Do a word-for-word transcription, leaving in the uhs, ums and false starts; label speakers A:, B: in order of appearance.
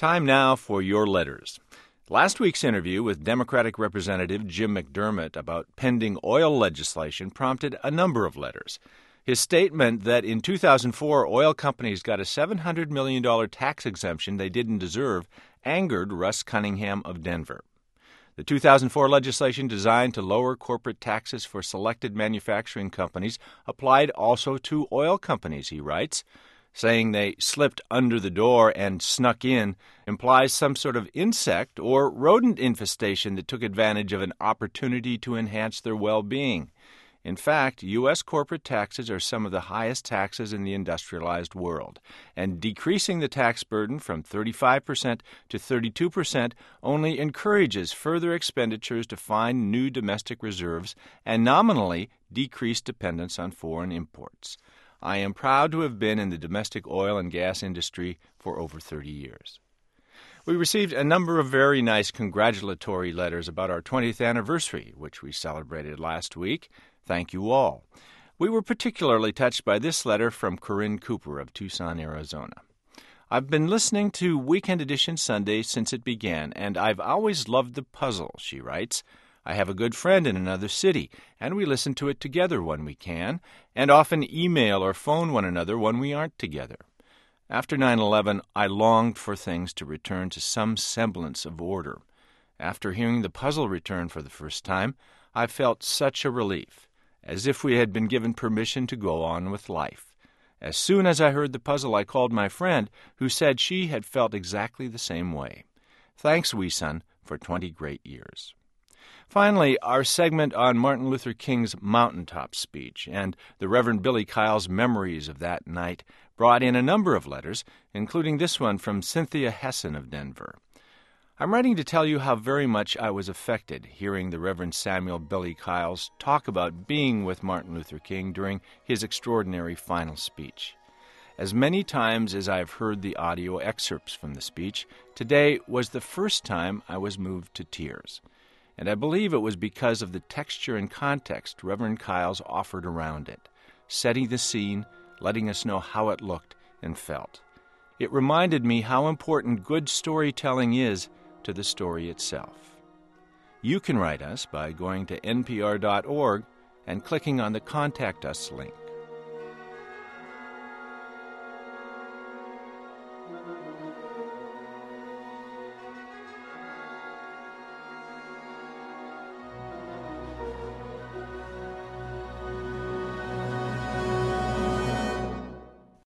A: Time now for your letters. Last week's interview with Democratic Representative Jim McDermott about pending oil legislation prompted a number of letters. His statement that in two thousand four oil companies got a seven hundred million dollars tax exemption they didn't deserve angered Russ Cunningham of Denver. The two thousand four legislation designed to lower corporate taxes for selected manufacturing companies applied also to oil companies, he writes. Saying they slipped under the door and snuck in implies some sort of insect or rodent infestation that took advantage of an opportunity to enhance their well-being. In fact, U S corporate taxes are some of the highest taxes in the industrialized world, and decreasing the tax burden from thirty-five percent to thirty-two percent only encourages further expenditures to find new domestic reserves and nominally decrease dependence on foreign imports. I am proud to have been in the domestic oil and gas industry for over thirty years. We received a number of very nice congratulatory letters about our twentieth anniversary, which we celebrated last week. Thank you all. We were particularly touched by this letter from Corinne Cooper of Tucson, Arizona. I've been listening to Weekend Edition Sunday since it began, and I've always loved the puzzle, she writes. I have a good friend in another city, and we listen to it together when we can, and often email or phone one another when we aren't together. After nine eleven, I longed for things to return to some semblance of order. After hearing the puzzle return for the first time, I felt such a relief, as if we had been given permission to go on with life. As soon as I heard the puzzle, I called my friend, who said she had felt exactly the same way. Thanks, wee son, for twenty great years. Finally, our segment on Martin Luther King's mountaintop speech and the Reverend Billy Kyle's memories of that night brought in a number of letters, including this one from Cynthia Hessen of Denver. I'm writing to tell you how very much I was affected hearing the Reverend Samuel Billy Kyle's talk about being with Martin Luther King during his extraordinary final speech. As many times as I've heard the audio excerpts from the speech, today was the first time I was moved to tears. And I believe it was because of the texture and context Reverend Kyle's offered around it, setting the scene, letting us know how it looked and felt. It reminded me how important good storytelling is to the story itself. You can write us by going to N P R dot org and clicking on the Contact Us link.